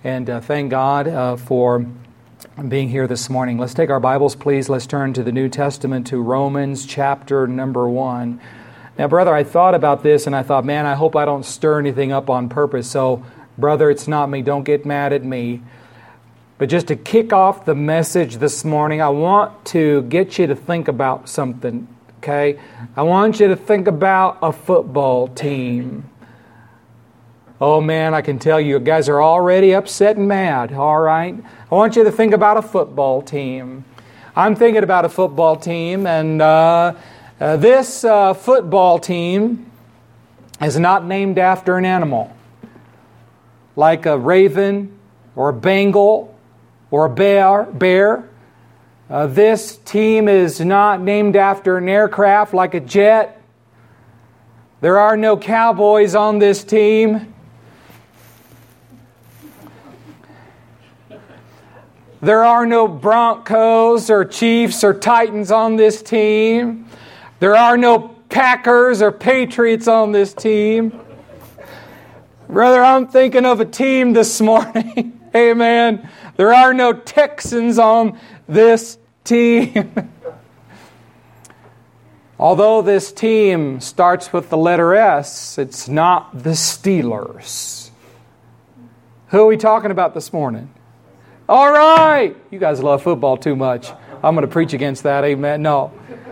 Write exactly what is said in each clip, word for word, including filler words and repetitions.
And uh, thank God uh, for being here this morning. Let's take our Bibles, please. Let's turn to the New Testament, to Romans chapter number one. Now, brother, I thought about this and I thought, man, I hope I don't stir anything up on purpose. So, brother, it's not me. Don't get mad at me. But just to kick off the message this morning, I want to get you to think about something, okay? I want you to think about a football team. Oh, man, I can tell you guys are already upset and mad, all right? I want you to think about a football team. I'm thinking about a football team, and uh, uh, this uh, football team is not named after an animal, like a raven or a Bengal or a bear. bear. Uh, this team is not named after an aircraft like a jet. There are no Cowboys on this team. There are no Broncos or Chiefs or Titans on this team. There are no Packers or Patriots on this team. Brother, I'm thinking of a team this morning. Amen. There are no Texans on this team. Although this team starts with the letter S, it's not the Steelers. Who are we talking about this morning? All right. You guys love football too much. I'm going to preach against that. Amen. No.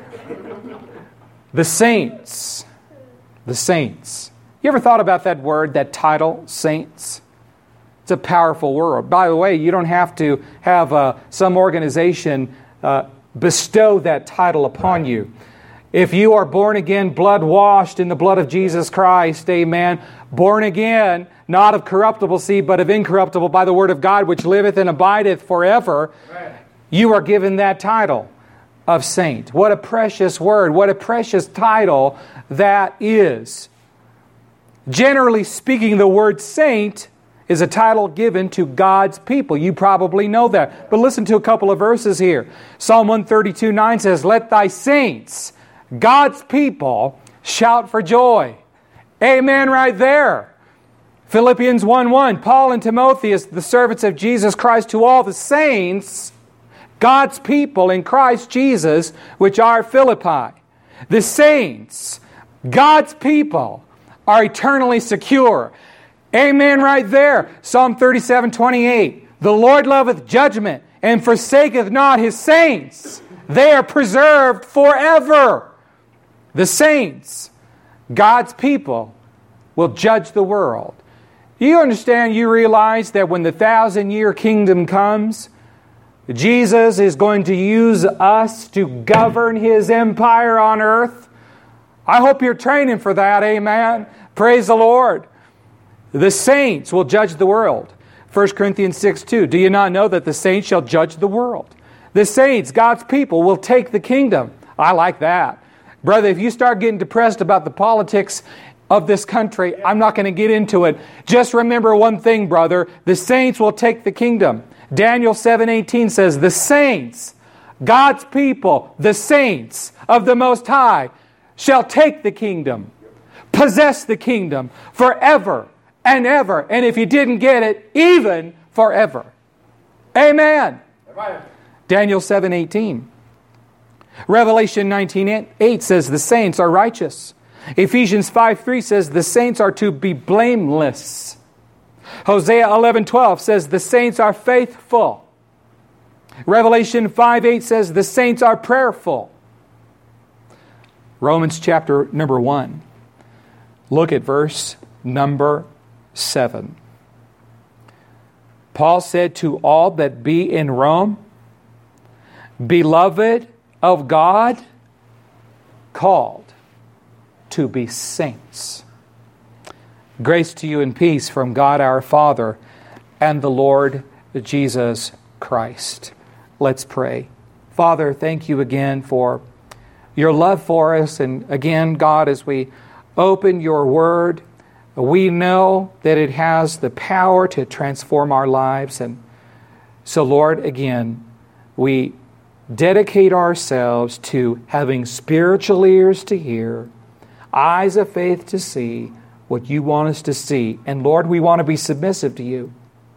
The Saints. The Saints. You ever thought about that word, that title, Saints? It's a powerful word. By the way, you don't have to have uh, some organization uh, bestow that title upon you. If you are born again, blood washed in the blood of Jesus Christ, amen, born again, not of corruptible seed, but of incorruptible by the word of God, which liveth and abideth forever, right, you are given that title of saint. What a precious word. What a precious title that is. Generally speaking, the word saint is a title given to God's people. You probably know that. But listen to a couple of verses here. Psalm one thirty-two nine says, "Let thy saints, God's people, shout for joy." Amen right there. Philippians one one, Paul and Timotheus, the servants of Jesus Christ, to all the saints, God's people in Christ Jesus, which are at Philippi. The saints, God's people, are eternally secure. Amen right there. Psalm thirty-seven twenty-eight, "The Lord loveth judgment, and forsaketh not His saints. They are preserved forever." The saints, God's people, will judge the world. Do you understand, you realize that when the thousand-year kingdom comes, Jesus is going to use us to govern His empire on earth? I hope you're training for that, amen. Praise the Lord. The saints will judge the world. First Corinthians six two, "Do you not know that the saints shall judge the world?" The saints, God's people, will take the kingdom. I like that. Brother, if you start getting depressed about the politics of this country, I'm not going to get into it. Just remember one thing, brother. The saints will take the kingdom. Daniel seven eighteen says, "The saints, God's people, the saints of the Most High, shall take the kingdom, possess the kingdom forever and ever." And if you didn't get it, even forever. Amen. Amen. Daniel seven eighteen. Revelation nineteen eight says the saints are righteous. Ephesians five three says the saints are to be blameless. Hosea eleven twelve says the saints are faithful. Revelation five eight says the saints are prayerful. Romans chapter number one. Look at verse number seven. Paul said to all that be in Rome, "Beloved of God, called to be saints." Grace to you and peace from God our Father and the Lord Jesus Christ. Let's pray. Father, thank you again for your love for us. And again, God, as we open your word, we know that it has the power to transform our lives. And so, Lord, again, we dedicate ourselves to having spiritual ears to hear, eyes of faith to see what you want us to see. And Lord, we want to be submissive to you.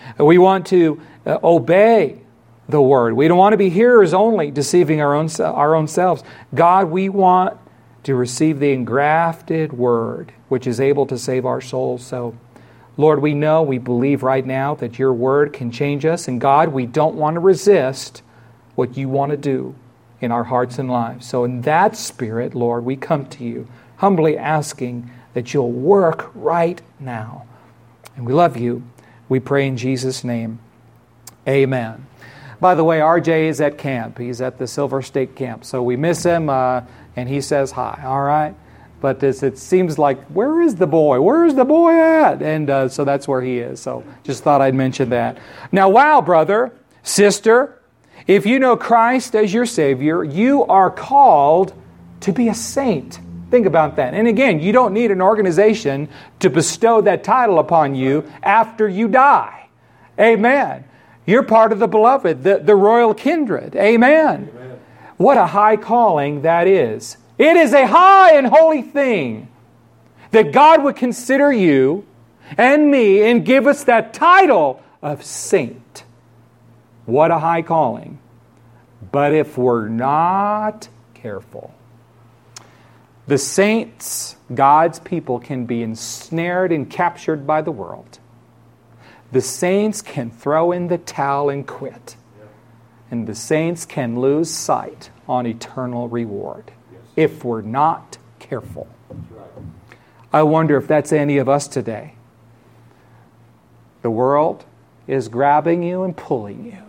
We want to uh, obey the Word. We don't want to be hearers only, deceiving our own, our own selves. God, we want to receive the engrafted Word, which is able to save our souls. So, Lord, we know, we believe right now that your Word can change us. And God, we don't want to resist what you want to do in our hearts and lives. So in that spirit, Lord, we come to you, humbly asking that you'll work right now. And we love you. We pray in Jesus' name. Amen. By the way, R J is at camp. He's at the Silver State camp. So we miss him, uh, and he says hi, all right? But this, it seems like, where is the boy? Where is the boy at? And uh, so that's where he is. So just thought I'd mention that. Now, wow, brother, sister, if you know Christ as your Savior, you are called to be a saint. Think about that. And again, you don't need an organization to bestow that title upon you after you die. Amen. You're part of the beloved, the, the royal kindred. Amen. Amen. What a high calling that is. It is a high and holy thing that God would consider you and me and give us that title of saint. What a high calling. But if we're not careful, the saints, God's people, can be ensnared and captured by the world. The saints can throw in the towel and quit. And the saints can lose sight on eternal reward if we're not careful. I wonder if that's any of us today. The world is grabbing you and pulling you.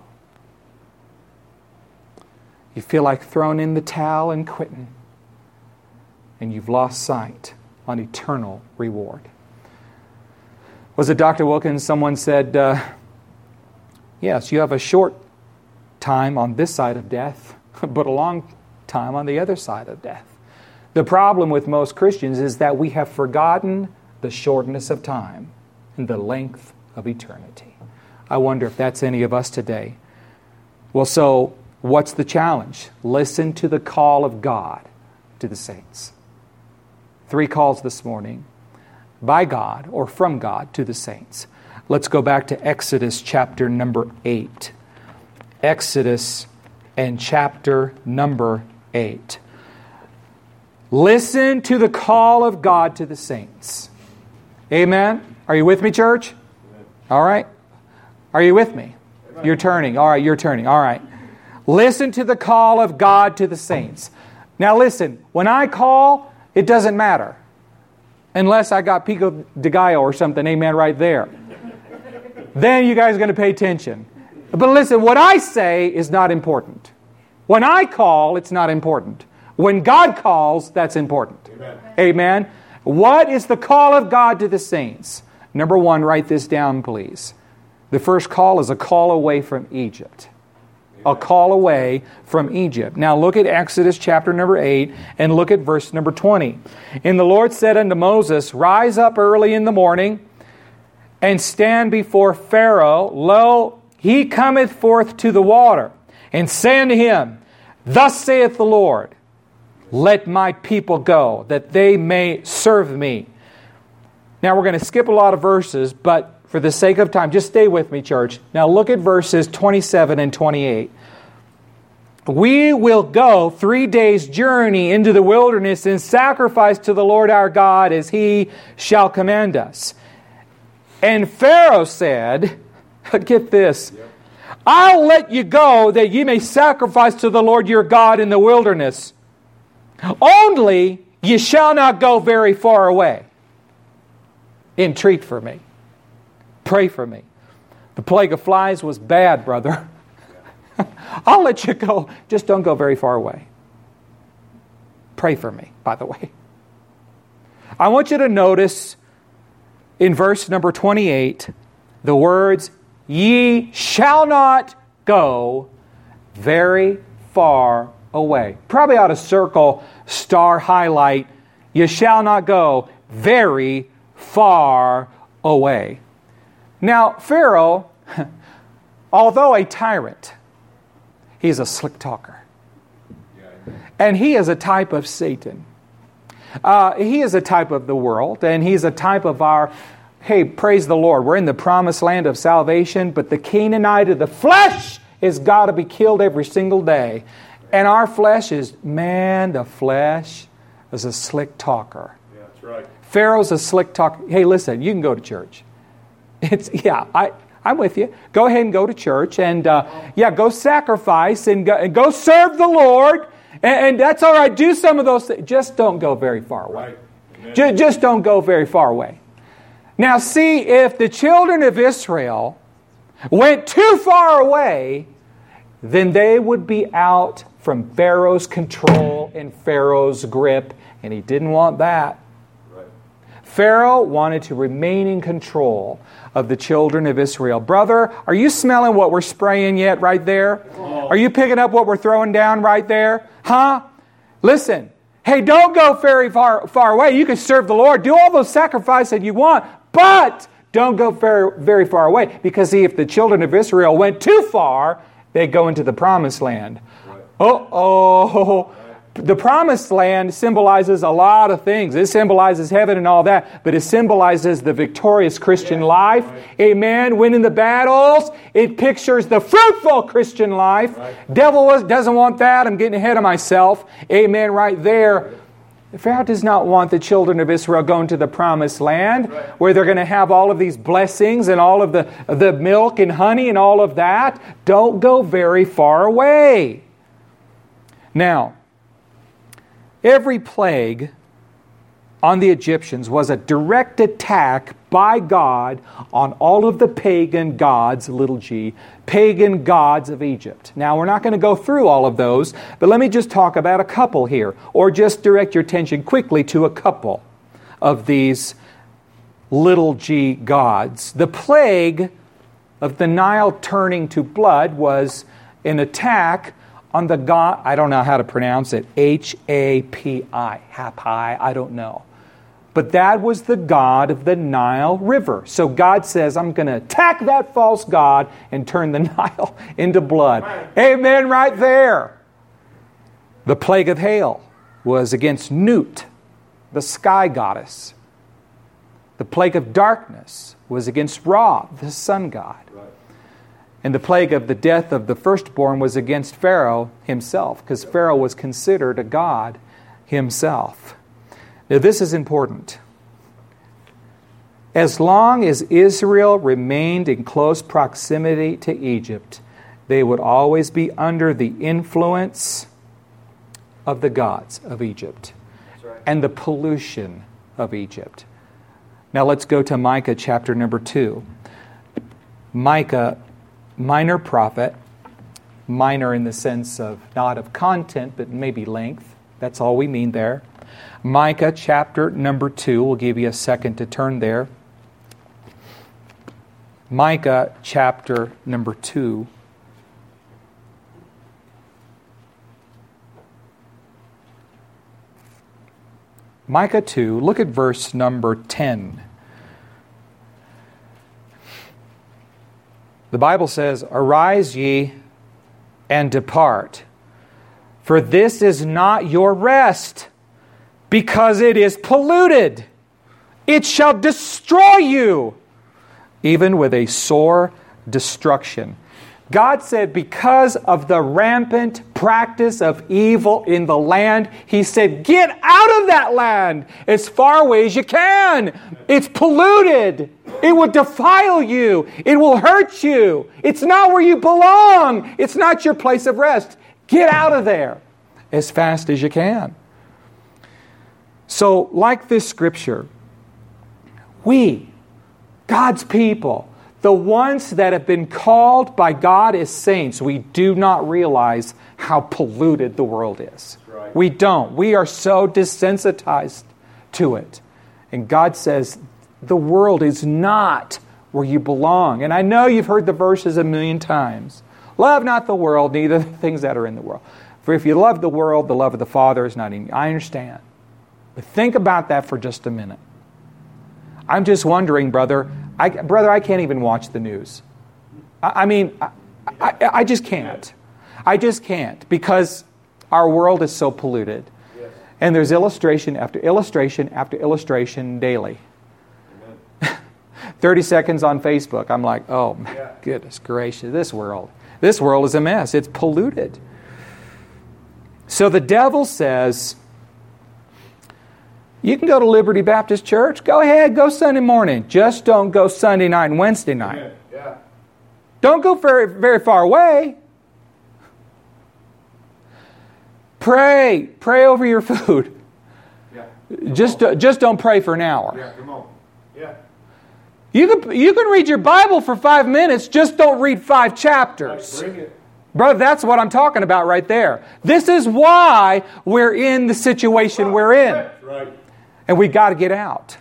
You feel like throwing in the towel and quitting. And you've lost sight on eternal reward. Was it Doctor Wilkins? Someone said, uh, yes, you have a short time on this side of death, but a long time on the other side of death. The problem with most Christians is that we have forgotten the shortness of time and the length of eternity. I wonder if that's any of us today. Well, so what's the challenge? Listen to the call of God to the saints. Three calls this morning by God or from God to the saints. Let's go back to Exodus chapter number eight. Exodus and chapter number eight. Listen to the call of God to the saints. Amen? Are you with me, church? Amen. All right. Are you with me? Amen. You're turning. All right, you're turning. All right. Listen to the call of God to the saints. Now listen, when I call, it doesn't matter. Unless I got Pico de Gallo or something, amen, right there. Then you guys are going to pay attention. But listen, what I say is not important. When I call, it's not important. When God calls, that's important. Amen. Amen. What is the call of God to the saints? Number one, write this down, please. The first call is a call away from Egypt. A call away from Egypt. Now look at Exodus chapter number eight and look at verse number twenty. And the Lord said unto Moses, Rise up early in the morning and stand before Pharaoh. Lo, he cometh forth to the water. And say unto him, Thus saith the Lord, Let my people go, that they may serve me. Now we're going to skip a lot of verses, but for the sake of time, just stay with me, church. Now look at verses twenty-seven and twenty-eight. We will go three days' journey into the wilderness and sacrifice to the Lord our God as He shall command us. And Pharaoh said, get this, I'll let you go that ye may sacrifice to the Lord your God in the wilderness. Only ye shall not go very far away. Entreat for me. Pray for me. The plague of flies was bad, brother. I'll let you go. Just don't go very far away. Pray for me, by the way. I want you to notice in verse number twenty-eight the words, Ye shall not go very far away. Probably ought to circle, star, highlight, you shall not go very far away. Now, Pharaoh, although a tyrant, he's a slick talker. And he is a type of Satan. Uh, he is a type of the world, and he's a type of our hey, praise the Lord, we're in the promised land of salvation, but the Canaanite of the flesh has got to be killed every single day. And our flesh is, man, the flesh is a slick talker. Yeah, that's right. Pharaoh's a slick talker. Hey, listen, you can go to church. It's yeah, I, I'm with you. Go ahead and go to church. And uh, yeah, go sacrifice and go, and go serve the Lord. And, and that's all right. Do some of those things. Just don't go very far away. Right. Just, just don't go very far away. Now see, if the children of Israel went too far away, then they would be out from Pharaoh's control and Pharaoh's grip, and he didn't want that. Right. Pharaoh wanted to remain in control of the children of Israel. Brother, are you smelling what we're spraying yet right there? Oh. Are you picking up what we're throwing down right there? Huh? Listen, hey, don't go very far, far away. You can serve the Lord. Do all those sacrifices that you want, but don't go very, very far away. Because see, if the children of Israel went too far, they'd go into the promised land. Right. Uh-oh. Right. The promised land symbolizes a lot of things. It symbolizes heaven and all that, but it symbolizes the victorious Christian yes. life. Right. Amen. Winning the battles. It pictures the fruitful Christian life. Right. Devil doesn't want that. I'm getting ahead of myself. Amen. Right there. Pharaoh does not want the children of Israel going to the promised land, right. where they're going to have all of these blessings and all of the, the milk and honey and all of that. Don't go very far away. Now, every plague on the Egyptians was a direct attack by God on all of the pagan gods, little g, pagan gods of Egypt. Now, we're not going to go through all of those, but let me just talk about a couple here, or just direct your attention quickly to a couple of these little g gods. The plague of the Nile turning to blood was an attack on the god, I don't know how to pronounce it, H A P I, Hapi, I don't know. But that was the god of the Nile River. So God says, I'm going to attack that false god and turn the Nile into blood. Amen, right there. The plague of hail was against Nut, the sky goddess. The plague of darkness was against Ra, the sun god. And the plague of the death of the firstborn was against Pharaoh himself, because Pharaoh was considered a god himself. Now, this is important. As long as Israel remained in close proximity to Egypt, they would always be under the influence of the gods of Egypt and the pollution of Egypt. Now, let's go to Micah chapter number two. Micah, minor prophet, minor in the sense of not of content, but maybe length. That's all we mean there. Micah chapter number two. We'll give you a second to turn there. Micah chapter number two. Micah two, look at verse number ten. The Bible says, "Arise ye and depart, for this is not your rest, because it is polluted. It shall destroy you, even with a sore destruction." God said, because of the rampant practice of evil in the land, He said, get out of that land as far away as you can. It's polluted. It will defile you. It will hurt you. It's not where you belong. It's not your place of rest. Get out of there as fast as you can. So, like this scripture, we, God's people, the ones that have been called by God as saints, we do not realize how polluted the world is. Right. We don't. We are so desensitized to it. And God says, the world is not where you belong. And I know you've heard the verses a million times. Love not the world, neither the things that are in the world. For if you love the world, the love of the Father is not in you. I understand. But think about that for just a minute. I'm just wondering, brother, I, brother, I can't even watch the news. I, I mean, I, I, I just can't. I just can't, because our world is so polluted. Yes. And there's illustration after illustration after illustration daily. thirty seconds on Facebook. I'm like, oh, my Yeah. goodness gracious, this world. This world is a mess. It's polluted. So the devil says, you can go to Liberty Baptist Church. Go ahead, go Sunday morning. Just don't go Sunday night and Wednesday night. Amen. Yeah. Don't go very, very far away. Pray. Pray over your food. Yeah. Just, just don't pray for an hour. Yeah, come on. Yeah. You can, you can read your Bible for five minutes. Just don't read five chapters. Bring it. Brother, that's what I'm talking about right there. This is why we're in the situation we're in. Right. And we got to get out.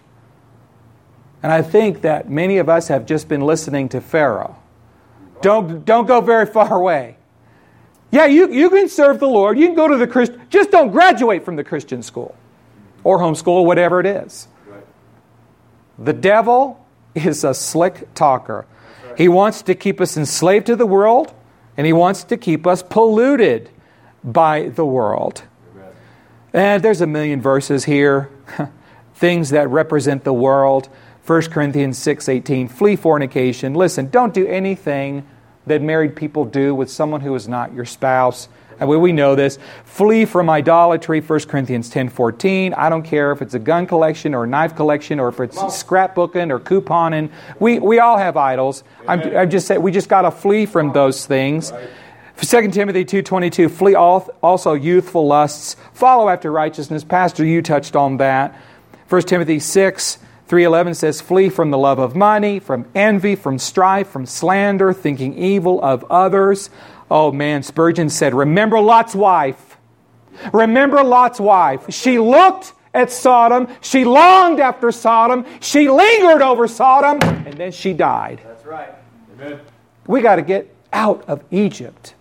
And I think that many of us have just been listening to Pharaoh. Don't, don't go very far away. Yeah, you, you can serve the Lord. You can go to the Christian. Just don't graduate from the Christian school or homeschool, whatever it is. Right. The devil is a slick talker. He wants to keep us enslaved to the world, and he wants to keep us polluted by the world. Amen. And there's a million verses here, things that represent the world. First Corinthians six eighteen, flee fornication. Listen, don't do anything that married people do with someone who is not your spouse. And we, we know this. Flee from idolatry, First Corinthians ten fourteen. I don't care if it's a gun collection or a knife collection or if it's scrapbooking or couponing. We we all have idols. I'm, I'm just saying we just got to flee from those things. Right. Second Timothy two twenty-two, flee also youthful lusts. Follow after righteousness. Pastor, you touched on that. First Timothy six three eleven says, flee from the love of money, from envy, from strife, from slander, thinking evil of others. Oh man, Spurgeon said, remember Lot's wife. Remember Lot's wife. She looked at Sodom. She longed after Sodom. She lingered over Sodom. And then she died. That's right. Amen. We got to get out of Egypt.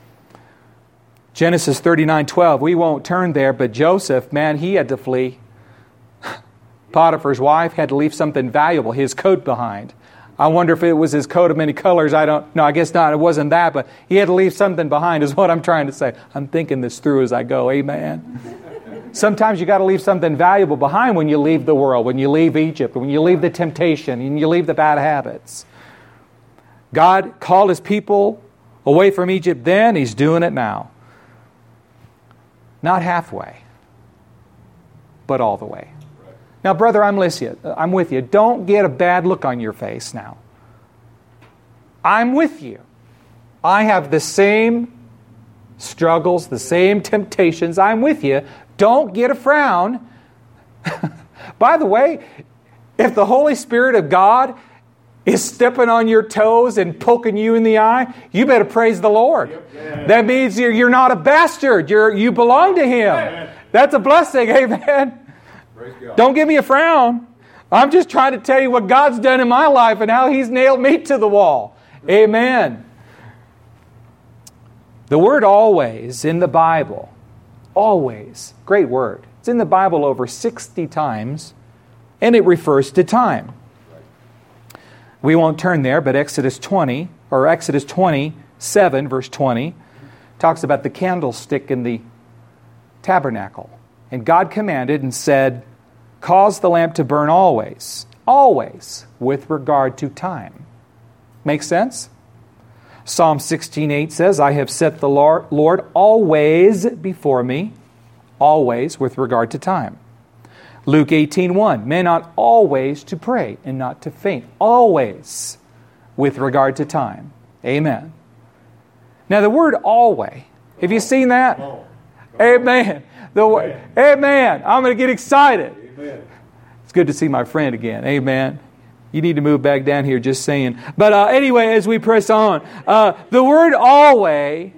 Genesis thirty-nine twelve. We won't turn there, but Joseph, man, he had to flee. Potiphar's wife had to leave something valuable, his coat behind. I wonder if it was his coat of many colors. I don't know. I guess not. It wasn't that, but he had to leave something behind is what I'm trying to say. I'm thinking this through as I go. Amen. Sometimes you got to leave something valuable behind when you leave the world, when you leave Egypt, when you leave the temptation, and you leave the bad habits. God called His people away from Egypt then. He's doing it now. Not halfway, but all the way. Now, brother, I'm with you. I'm with you. Don't get a bad look on your face now. I'm with you. I have the same struggles, the same temptations. I'm with you. Don't get a frown. By the way, if the Holy Spirit of God is stepping on your toes and poking you in the eye, you better praise the Lord. Yep. Yeah. That means you're, you're not a bastard. You're, you belong to Him. Amen. That's a blessing. Amen. Don't give me a frown. I'm just trying to tell you what God's done in my life and how He's nailed me to the wall. Amen. The word always in the Bible, always, great word. It's in the Bible over sixty times, and it refers to time. We won't turn there, but Exodus twenty, or Exodus twenty-seven, verse twenty, talks about the candlestick in the tabernacle. And God commanded and said, cause the lamp to burn always, always, with regard to time. Make sense? Psalm sixteen eight says, I have set the Lord, Lord always before me, always, with regard to time. Luke eighteen one, men ought always to pray and not to faint, always, with regard to time. Amen. Now the word always, have you seen that? Amen. The way, amen. I'm going to get excited. Amen. It's good to see my friend again. Amen. You need to move back down here, just saying. But uh, anyway, as we press on, uh, the word always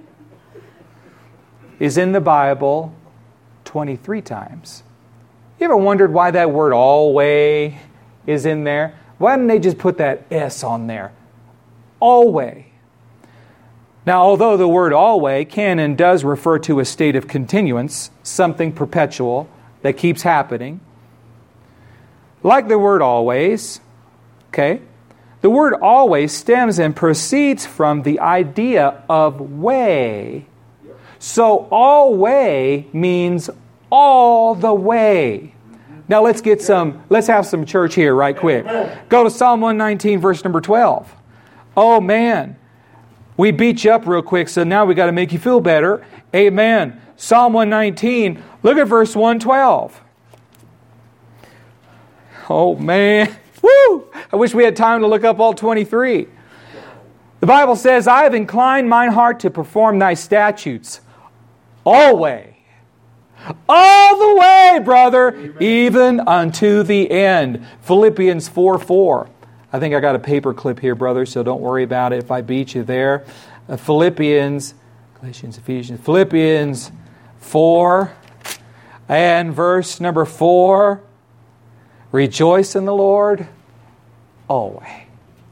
is in the Bible twenty-three times. You ever wondered why that word always is in there? Why didn't they just put that S on there? Always. Now, although the word always can and does refer to a state of continuance, something perpetual that keeps happening, like the word always, okay, the word always stems and proceeds from the idea of way. So, always means all the way. Now let's get some, let's have some church here right quick. Go to Psalm one nineteen, verse number twelve. Oh man, we beat you up real quick, so now we got to make you feel better. Amen. Psalm one nineteen, look at verse one twelve. Oh man, woo! I wish we had time to look up all twenty-three. The Bible says, I have inclined mine heart to perform thy statutes always. All the way, brother, Amen. Even unto the end. Philippians four four. I think I got a paper clip here, brother, so don't worry about it if I beat you there. Uh, Philippians, Galatians, Ephesians, Philippians four and verse number four. Rejoice in the Lord always.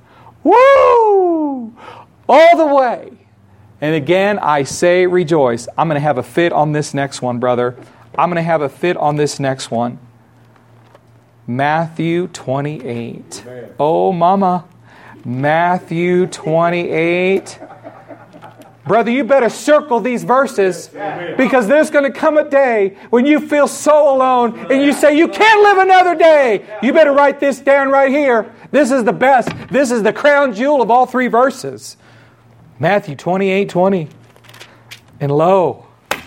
Woo! All the way. And again, I say rejoice. I'm going to have a fit on this next one, brother. I'm going to have a fit on this next one. Matthew twenty-eight. Amen. Oh, mama. Matthew twenty-eight. Brother, you better circle these verses, because there's going to come a day when you feel so alone and you say, you can't live another day. You better write this down right here. This is the best. This is the crown jewel of all three verses. Matthew twenty-eight twenty. And lo,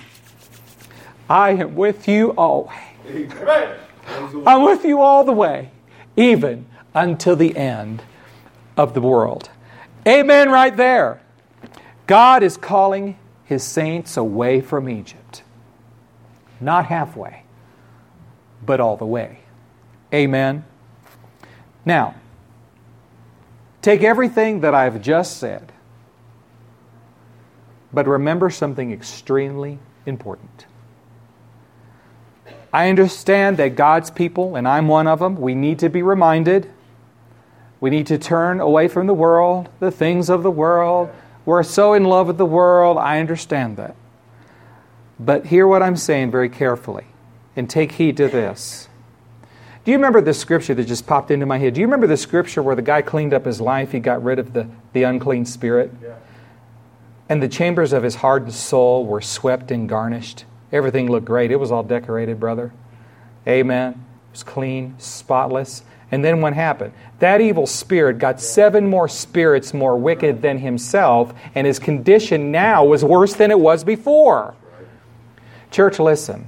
I am with you always. I'm with you all the way, even until the end of the world. Amen right there. God is calling His saints away from Egypt. Not halfway, but all the way. Amen. Now, take everything that I've just said, but remember something extremely important. I understand that God's people, and I'm one of them, we need to be reminded. We need to turn away from the world, the things of the world. We're so in love with the world. I understand that. But hear what I'm saying very carefully, and take heed to this. Do you remember the scripture that just popped into my head? Do you remember the scripture where the guy cleaned up his life? He got rid of the, the unclean spirit. Yeah. And the chambers of his hardened soul were swept and garnished. Everything looked great. It was all decorated, brother. Amen. It was clean, spotless. And then what happened? That evil spirit got seven more spirits more wicked than himself, and his condition now was worse than it was before. Church, listen.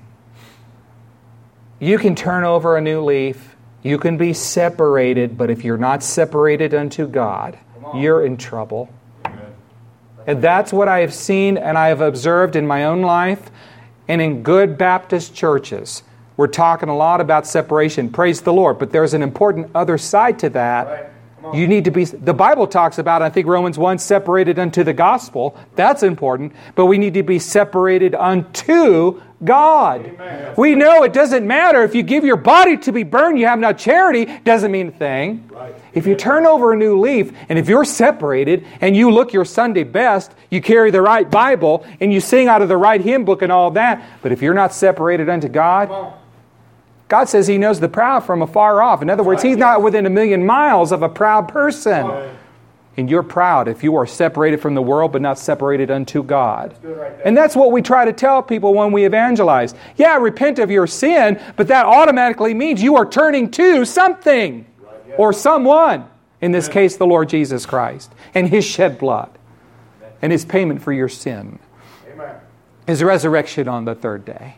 You can turn over a new leaf. You can be separated, but if you're not separated unto God, you're in trouble. And that's what I have seen and I have observed in my own life and in good Baptist churches. We're talking a lot about separation. Praise the Lord. But there's an important other side to that. Right. You need to be, the Bible talks about, I think Romans one, separated unto the gospel. That's important. But we need to be separated unto God. Amen. We know it doesn't matter if you give your body to be burned, you have no charity, doesn't mean a thing. Right. If you turn over a new leaf, and if you're separated, and you look your Sunday best, you carry the right Bible, and you sing out of the right hymn book and all that, but if you're not separated unto God, God says He knows the proud from afar off. In other words, He's not within a million miles of a proud person. And you're proud if you are separated from the world but not separated unto God. And that's what we try to tell people when we evangelize. Yeah, repent of your sin, but that automatically means you are turning to something or someone. In this case, the Lord Jesus Christ and His shed blood and His payment for your sin. His resurrection on the third day.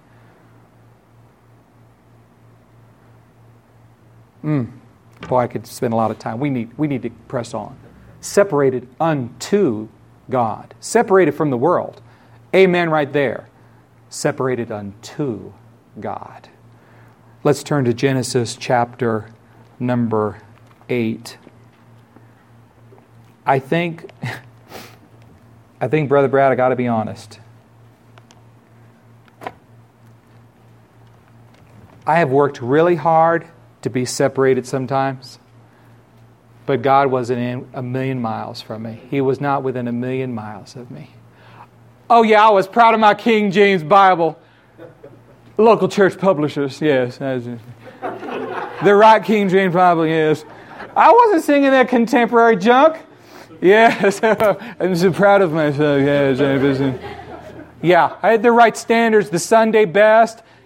Mm. Boy, I could spend a lot of time. We need, we need to press on. Separated unto God. Separated from the world. Amen right there. Separated unto God. Let's turn to Genesis chapter number eight. I think, I think, Brother Brad, I got to be honest. I have worked really hard to be separated sometimes. But God wasn't in a million miles from me. He was not within a million miles of me. Oh yeah, I was proud of my King James Bible. Local church publishers, yes. The right King James Bible, yes. I wasn't singing that contemporary junk. Yes, I'm so proud of myself. Yes, yeah, I had the right standards, the Sunday best.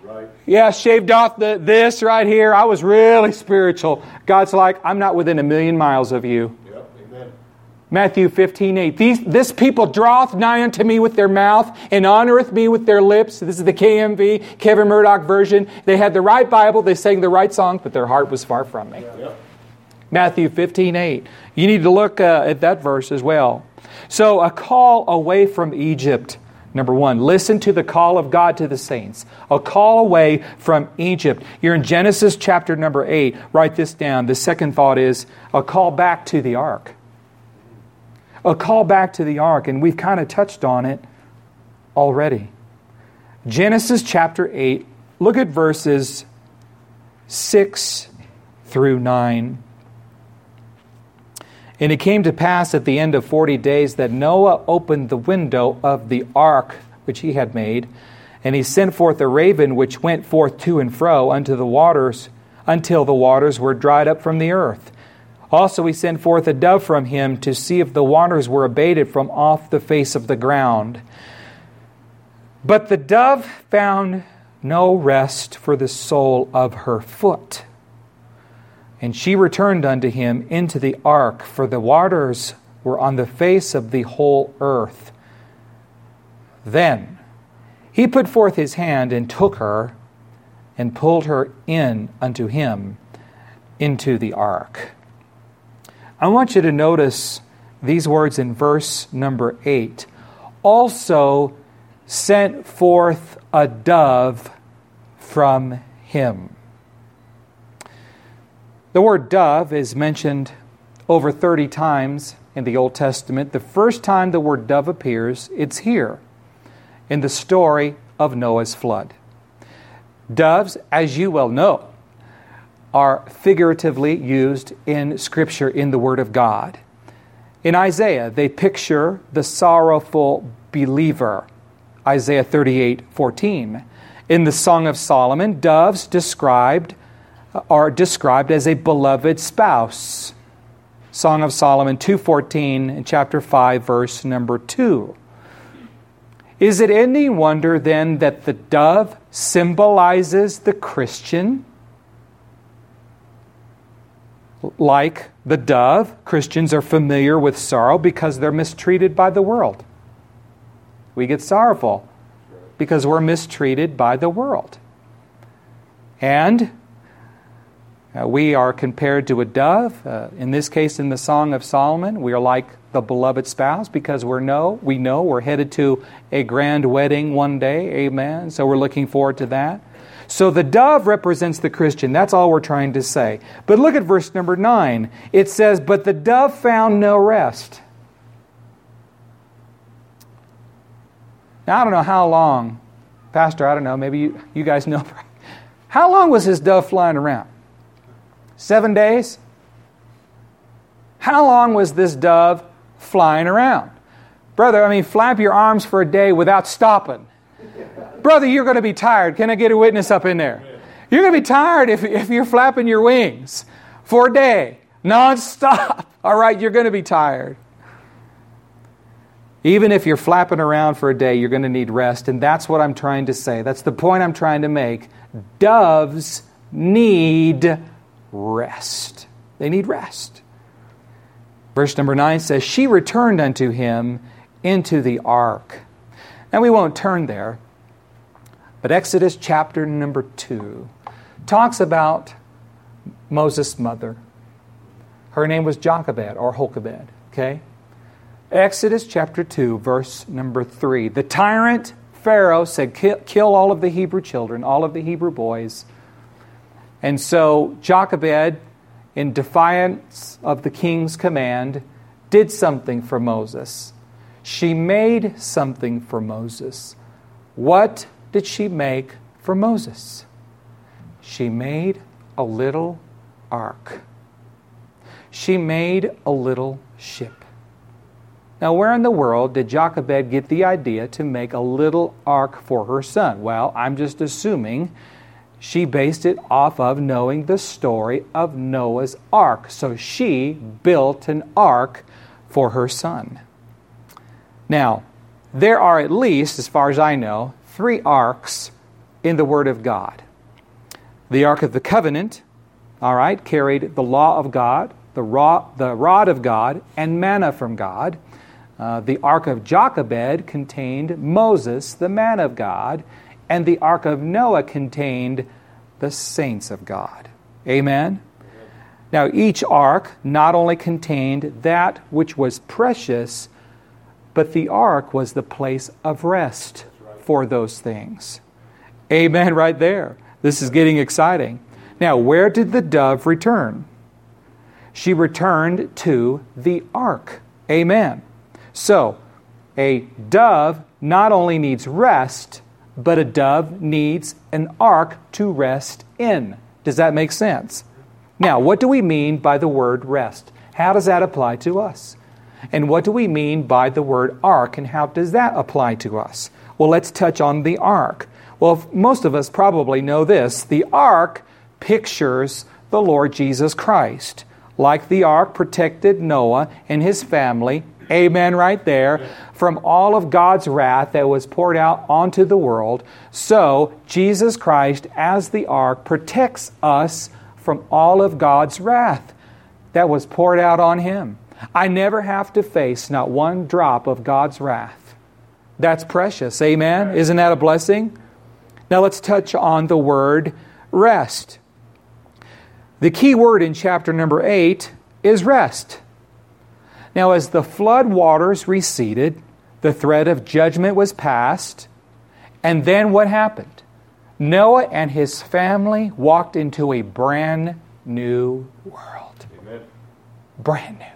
Yeah, shaved off the this right here. I was really spiritual. God's like, I'm not within a million miles of you. Yep. Amen. Matthew fifteen eight. These, this people draweth nigh unto me with their mouth and honoreth me with their lips. This is the K M V, Kevin Murdoch version. They had the right Bible. They sang the right songs, but their heart was far from me. Yep. Matthew fifteen eight. You need to look uh, at that verse as well. So a call away from Egypt. Number one, listen to the call of God to the saints. A call away from Egypt. You're in Genesis chapter number eight. Write this down. The second thought is a call back to the ark. A call back to the ark. And we've kind of touched on it already. Genesis chapter eight. Look at verses six through nine. And it came to pass at the end of forty days that Noah opened the window of the ark which he had made, and he sent forth a raven which went forth to and fro unto the waters, until the waters were dried up from the earth. Also he sent forth a dove from him to see if the waters were abated from off the face of the ground. But the dove found no rest for the sole of her foot. And she returned unto him into the ark, for the waters were on the face of the whole earth. Then he put forth his hand and took her and pulled her in unto him into the ark. I want you to notice these words in verse number eight. Also sent forth a dove from him. The word dove is mentioned over thirty times in the Old Testament. The first time the word dove appears, it's here in the story of Noah's flood. Doves, as you well know, are figuratively used in Scripture in the Word of God. In Isaiah, they picture the sorrowful believer, Isaiah thirty-eight fourteen. In the Song of Solomon, doves described are described as a beloved spouse. Song of Solomon two fourteen in chapter five, verse number two. Is it any wonder then that the dove symbolizes the Christian? Like the dove, Christians are familiar with sorrow because they're mistreated by the world. We get sorrowful because we're mistreated by the world. And Uh, we are compared to a dove. Uh, in this case, in the Song of Solomon, we are like the beloved spouse because we're know, we know we're headed to a grand wedding one day. Amen. So we're looking forward to that. So the dove represents the Christian. That's all we're trying to say. But look at verse number nine. It says, but the dove found no rest. Now, I don't know how long. Pastor, I don't know. Maybe you, you guys know. How long was this dove flying around? Seven days? How long was this dove flying around? Brother, I mean, flap your arms for a day without stopping. Brother, you're going to be tired. Can I get a witness up in there? You're going to be tired if, if you're flapping your wings for a day, non-stop. All right, you're going to be tired. Even if you're flapping around for a day, you're going to need rest. And that's what I'm trying to say. That's the point I'm trying to make. Doves need rest. They need rest. Verse number nine says, she returned unto him into the ark. Now we won't turn there, but Exodus chapter number two talks about Moses' mother. Her name was Jochebed or Jochebed. Okay? Exodus chapter two, verse number three. The tyrant Pharaoh said, kill, kill all of the Hebrew children, all of the Hebrew boys. And so Jochebed, in defiance of the king's command, did something for Moses. She made something for Moses. What did she make for Moses? She made a little ark. She made a little ship. Now, where in the world did Jochebed get the idea to make a little ark for her son? Well, I'm just assuming she based it off of knowing the story of Noah's ark. So she built an ark for her son. Now, there are at least, as far as I know, three arks in the Word of God. The Ark of the Covenant, all right, carried the law of God, the rod, the rod of God, and manna from God. Uh, the Ark of Jochebed contained Moses, the man of God, and the Ark of Noah contained the saints of God. Amen? Now, each ark not only contained that which was precious, but the ark was the place of rest for those things. Amen, right there. This is getting exciting. Now, where did the dove return? She returned to the ark. Amen. So, a dove not only needs rest, but a dove needs an ark to rest in. Does that make sense? Now, what do we mean by the word rest? How does that apply to us? And what do we mean by the word ark, and how does that apply to us? Well, let's touch on the ark. Well, most of us probably know this. The ark pictures the Lord Jesus Christ. Like the ark protected Noah and his family, amen, right there, from all of God's wrath that was poured out onto the world, so Jesus Christ, as the ark, protects us from all of God's wrath that was poured out on Him. I never have to face not one drop of God's wrath. That's precious, amen? Isn't that a blessing? Now let's touch on the word rest. The key word in chapter number eight is rest. Now, as the flood waters receded, the threat of judgment was passed, and then what happened? Noah and his family walked into a brand new world. Amen. Brand new.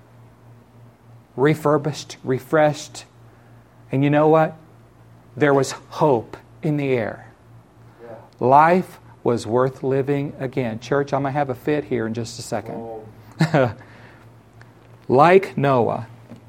Refurbished, refreshed, and you know what? There was hope in the air. Yeah. Life was worth living again. Church, I'm going to have a fit here in just a second. Oh. Like Noah,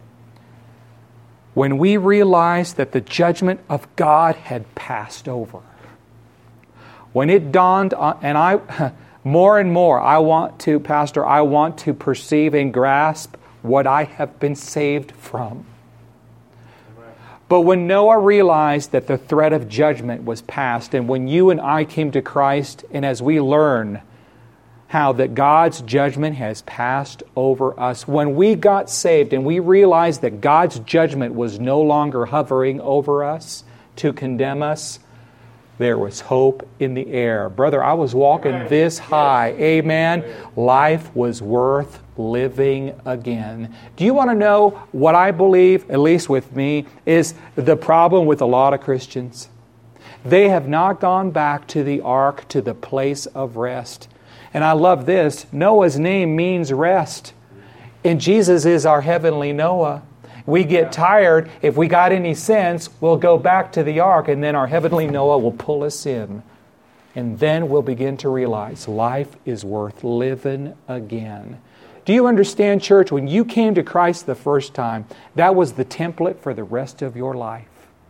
when we realized that the judgment of God had passed over, when it dawned on, and I, more and more, I want to, Pastor, I want to perceive and grasp what I have been saved from. But when Noah realized that the threat of judgment was past, and when you and I came to Christ, and as we learn how that God's judgment has passed over us, when we got saved and we realized that God's judgment was no longer hovering over us to condemn us, there was hope in the air. Brother, I was walking this high. Amen. Life was worth living again. Do you want to know what I believe, at least with me, is the problem with a lot of Christians? They have not gone back to the ark, to the place of rest. And I love this. Noah's name means rest. And Jesus is our heavenly Noah. We get tired. If we got any sense, we'll go back to the ark, and then our heavenly Noah will pull us in. And then we'll begin to realize life is worth living again. Do you understand, church? When you came to Christ the first time, that was the template for the rest of your life.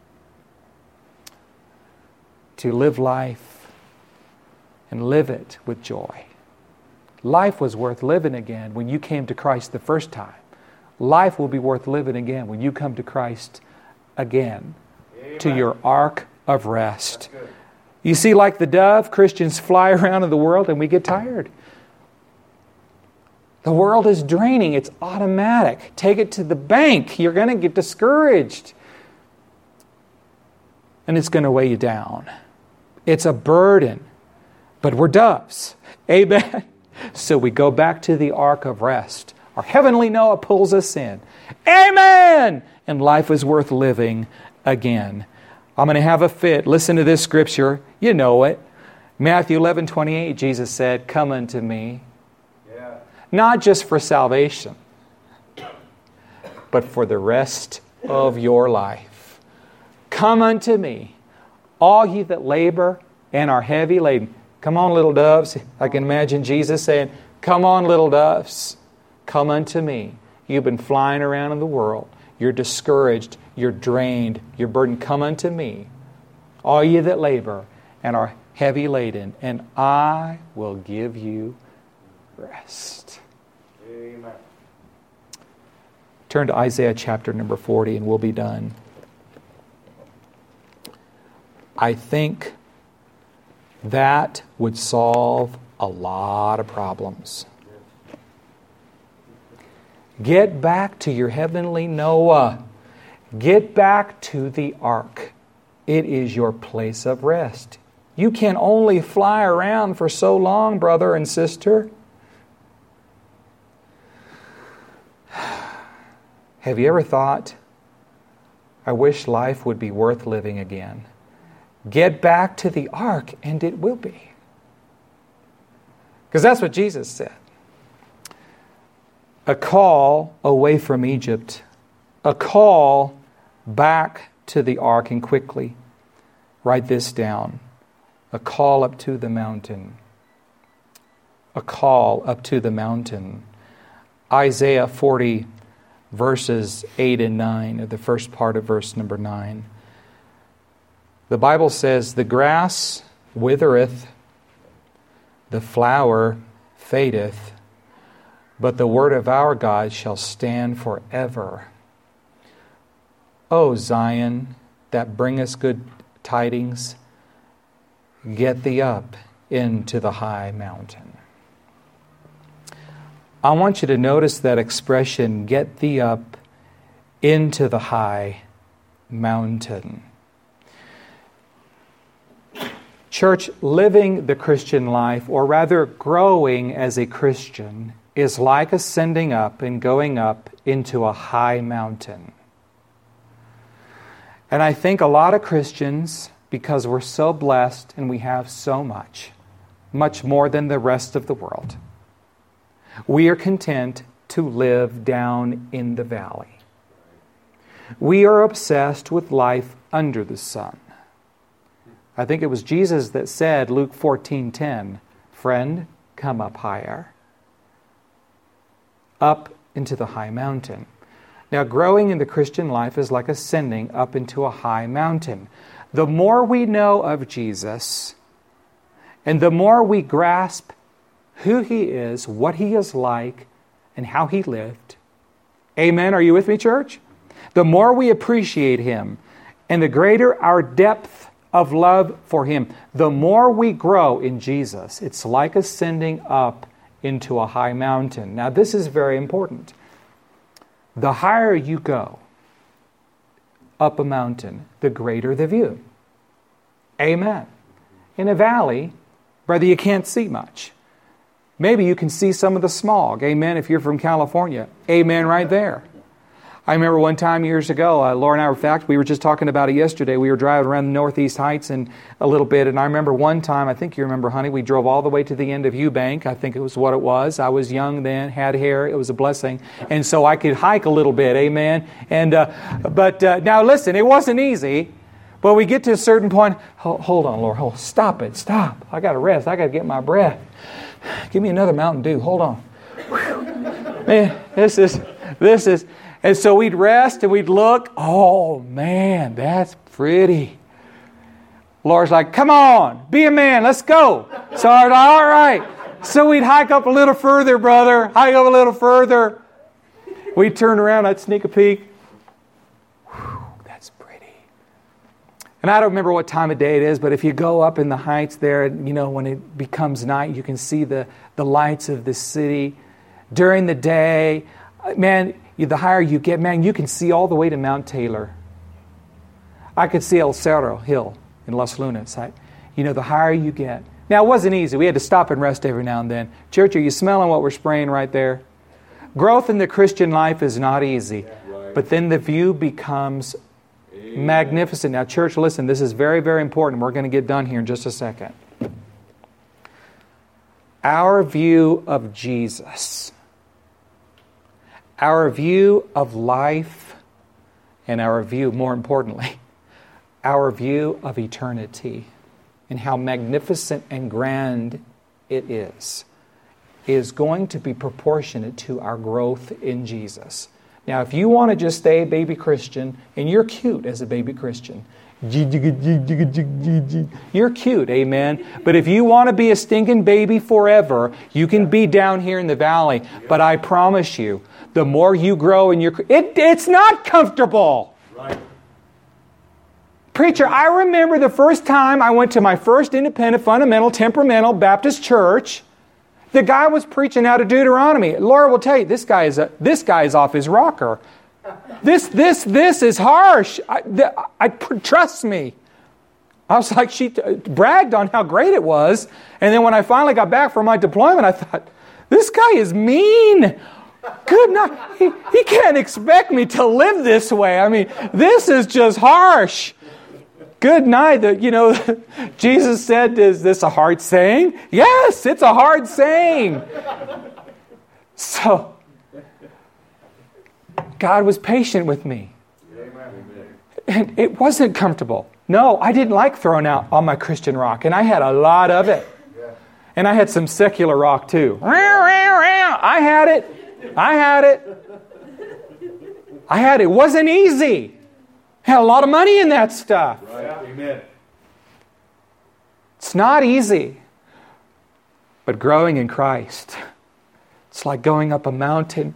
To live life and live it with joy. Life was worth living again when you came to Christ the first time. Life will be worth living again when you come to Christ again. Amen. To your ark of rest. You see, like the dove, Christians fly around in the world and we get tired. The world is draining. It's automatic. Take it to the bank. You're going to get discouraged. And it's going to weigh you down. It's a burden. But we're doves. Amen. So we go back to the ark of rest. Our heavenly Noah pulls us in. Amen! And life is worth living again. I'm going to have a fit. Listen to this scripture. You know it. Matthew eleven twenty-eight, Jesus said, "Come unto me." Yeah. Not just for salvation, but for the rest of your life. Come unto me, all ye that labor and are heavy laden. Come on, little doves. I can imagine Jesus saying, "Come on, little doves. Come unto me." You've been flying around in the world. You're discouraged. You're drained. You're burdened. Come unto me, all ye that labor and are heavy laden, and I will give you rest. Amen. Turn to Isaiah chapter number forty and we'll be done. I think That would solve a lot of problems. Get back to your heavenly Noah. Get back to the ark. It is your place of rest. You can only fly around for so long, brother and sister. Have you ever thought, I wish life would be worth living again? Get back to the ark and it will be. Because that's what Jesus said. A call away from Egypt. A call back to the ark, and quickly write this down. A call up to the mountain. A call up to the mountain. Isaiah forty, verses eight and nine, or the first part of verse number nine. The Bible says, the grass withereth, the flower fadeth, but the word of our God shall stand forever. O Zion, that bringest good tidings, get thee up into the high mountain. I want you to notice that expression, get thee up into the high mountain. Church, living the Christian life, or rather growing as a Christian, is like ascending up and going up into a high mountain. And I think a lot of Christians, because we're so blessed and we have so much, much more than the rest of the world, we are content to live down in the valley. We are obsessed with life under the sun. I think it was Jesus that said, Luke fourteen ten, friend, come up higher. Up into the high mountain. Now, growing in the Christian life is like ascending up into a high mountain. The more we know of Jesus, and the more we grasp who He is, what He is like, and how He lived. Amen? Are you with me, church? The more we appreciate Him, and the greater our depth of love for Him, the more we grow in Jesus. It's like ascending up into a high mountain. Now, this is very important. The higher you go up a mountain, the greater the view. Amen. In a valley, brother, you can't see much. Maybe you can see some of the smog. Amen, if you're from California. Amen right there. I remember one time years ago, uh, Laura and I, in fact, we were just talking about it yesterday. We were driving around the Northeast Heights and a little bit, and I remember one time, I think you remember, honey, we drove all the way to the end of Eubank. I think it was what it was. I was young then, had hair. It was a blessing. And so I could hike a little bit, amen. And uh, But uh, now listen, it wasn't easy. But we get to a certain point. Hold, hold on, Lord. Hold, stop it. Stop. I got to rest. I got to get my breath. Give me another Mountain Dew. Hold on. Whew. Man, this is, this is... And so we'd rest and we'd look. Oh, man, that's pretty. Laura's like, come on, be a man, let's go. So I was like, all right. So we'd hike up a little further, brother. Hike up a little further. We'd turn around, I'd sneak a peek. Whew, that's pretty. And I don't remember what time of day it is, but if you go up in the heights there, you know, when it becomes night, you can see the, the lights of the city. During the day, man, the higher you get, man, you can see all the way to Mount Taylor. I could see El Cerro Hill in Las Lunas. I, you know, the higher you get. Now, it wasn't easy. We had to stop and rest every now and then. Church, are you smelling what we're spraying right there? Growth in the Christian life is not easy. But then the view becomes Amen. Magnificent. Now, church, listen, this is very, very important. We're going to get done here in just a second. Our view of Jesus, our view of life, and our view, more importantly, our view of eternity and how magnificent and grand it is, is going to be proportionate to our growth in Jesus. Now, if you want to just stay a baby Christian, and you're cute as a baby Christian, you're cute, amen. But if you want to be a stinking baby forever, you can be down here in the valley. But I promise you, the more you grow in your... It, it's not comfortable. Right. Preacher, I remember the first time I went to my first independent, fundamental, temperamental Baptist church. The guy was preaching out of Deuteronomy. Laura will tell you, this guy is a, this guy is off his rocker. This this this is harsh. I, the, I trust me. I was like, she t- bragged on how great it was, and then when I finally got back from my deployment, I thought, this guy is mean. Good night. He, he can't expect me to live this way. I mean, this is just harsh. Good night. The, you know, Jesus said, is this a hard saying? Yes, it's a hard saying. So, God was patient with me. And it wasn't comfortable. No, I didn't like throwing out all my Christian rock, and I had a lot of it. And I had some secular rock too. I had it. I had it. I had it. It wasn't easy. Had a lot of money in that stuff. Right. Amen. It's not easy. But growing in Christ, it's like going up a mountain.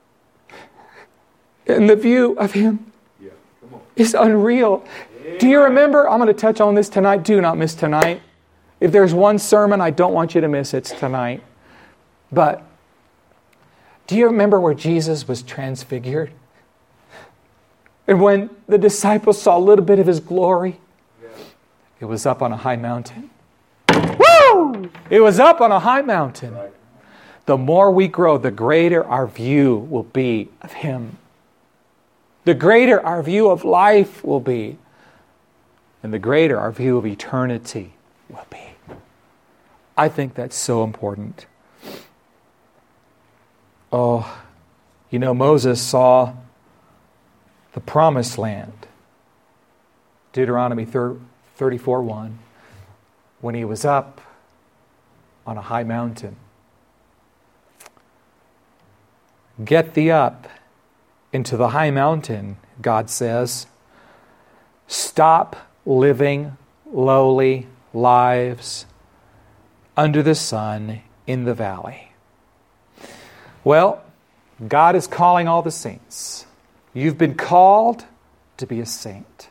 And the view of Him Yeah. Come on. is unreal. Amen. Do you remember? I'm going to touch on this tonight. Do not miss tonight. If there's one sermon I don't want you to miss, it's tonight. But do you remember where Jesus was transfigured? And when the disciples saw a little bit of His glory, Yeah. it was up on a high mountain. Woo! It was up on a high mountain. Right. The more we grow, the greater our view will be of Him. The greater our view of life will be. And the greater our view of eternity will be. I think that's so important. Oh, you know, Moses saw the promised land. Deuteronomy thirty-four one. When he was up on a high mountain. Get thee up into the high mountain, God says. Stop living lowly lives under the sun in the valley. Well, God is calling all the saints. You've been called to be a saint.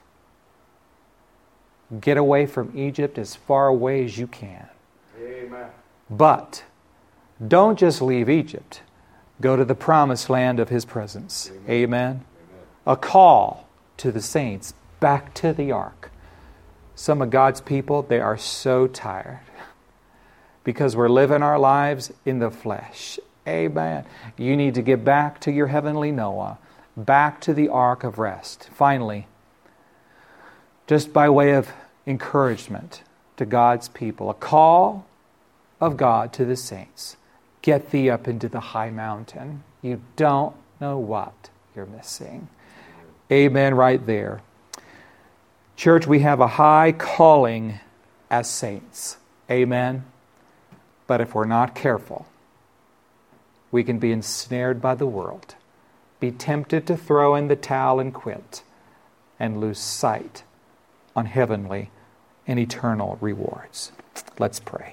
Get away from Egypt as far away as you can. Amen. But don't just leave Egypt. Go to the promised land of His presence. Amen. Amen. Amen. A call to the saints back to the ark. Some of God's people, they are so tired because we're living our lives in the flesh. Amen. You need to get back to your heavenly Noah, back to the ark of rest. Finally, just by way of encouragement to God's people, a call of God to the saints. Get thee up into the high mountain. You don't know what you're missing. Amen right there. Church, we have a high calling as saints. Amen. But if we're not careful, we can be ensnared by the world, be tempted to throw in the towel and quit, and lose sight on heavenly and eternal rewards. Let's pray.